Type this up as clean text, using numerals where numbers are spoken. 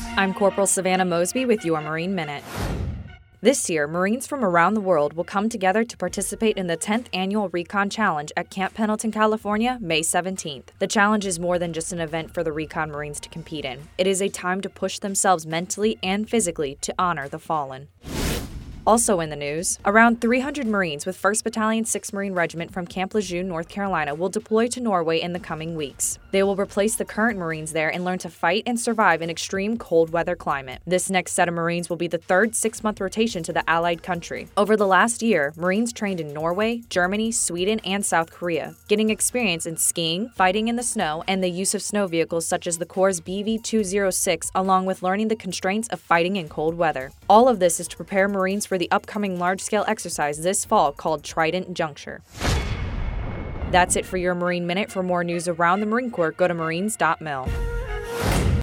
I'm Corporal Savannah Mosby with your Marine Minute. This year, Marines from around the world will come together to participate in the 10th Annual Recon Challenge at Camp Pendleton, California, May 17th. The challenge is more than just an event for the Recon Marines to compete in. It is a time to push themselves mentally and physically to honor the fallen. Also in the news, around 300 Marines with 1st Battalion 6th Marine Regiment from Camp Lejeune, North Carolina will deploy to Norway in the coming weeks. They will replace the current Marines there and learn to fight and survive in extreme cold weather climate. This next set of Marines will be the third 6-month rotation to the Allied country. Over the last year, Marines trained in Norway, Germany, Sweden, and South Korea, getting experience in skiing, fighting in the snow, and the use of snow vehicles such as the Corps' BV-206, along with learning the constraints of fighting in cold weather. All of this is to prepare Marines for the upcoming large-scale exercise this fall called Trident Juncture. That's it for your Marine Minute. For more news around the Marine Corps, go to marines.mil.